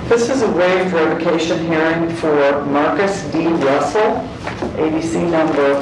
This is a waived revocation hearing for Marcus D. Russell, ABC number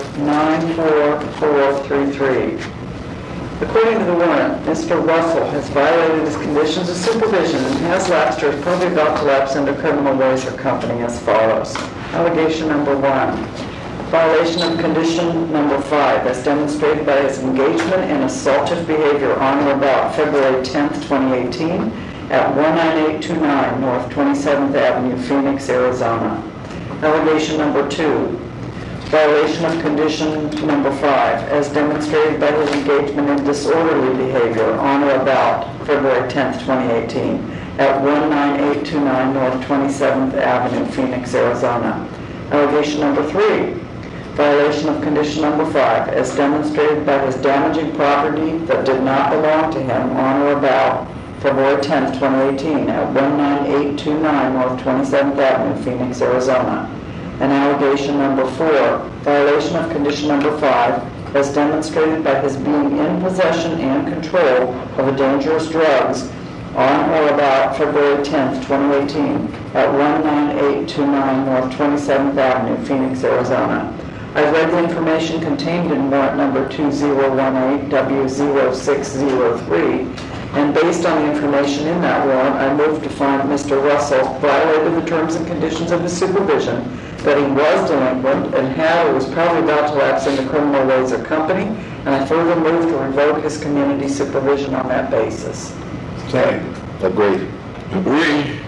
94433. According to the warrant, Mr. Russell has violated his conditions of supervision and has lapsed or is probably about to lapse into criminal ways or company as follows. Allegation number 1. Violation of condition number 5 as demonstrated by his engagement in assaultive behavior on or about February 10th, 2018 at 19829 North 27th Avenue, Phoenix, Arizona. Allegation number 2. Violation of condition number 5 as demonstrated by his engagement in disorderly behavior on or about February 10th, 2018 at 19829 North 27th Avenue, Phoenix, Arizona. Allegation number 3. Violation of condition number 5 as demonstrated by his damaging property that did not belong to him on or about February 10th, 2018 at 19829 North 27th Avenue, Phoenix, Arizona. And allegation number 4, violation of condition number 5 as demonstrated by his being in possession and control of the dangerous drugs on or about February 10th, 2018 at 19829 North 27th Avenue, Phoenix, Arizona. I've read the information contained in warrant number 2018W0603, and based on the information in that warrant, I move to find Mr. Russell violated the terms and conditions of his supervision, that he was delinquent and had or was probably about to lapse into criminal ways or company, and I further move to revoke his community supervision on that basis. Second. Agreed.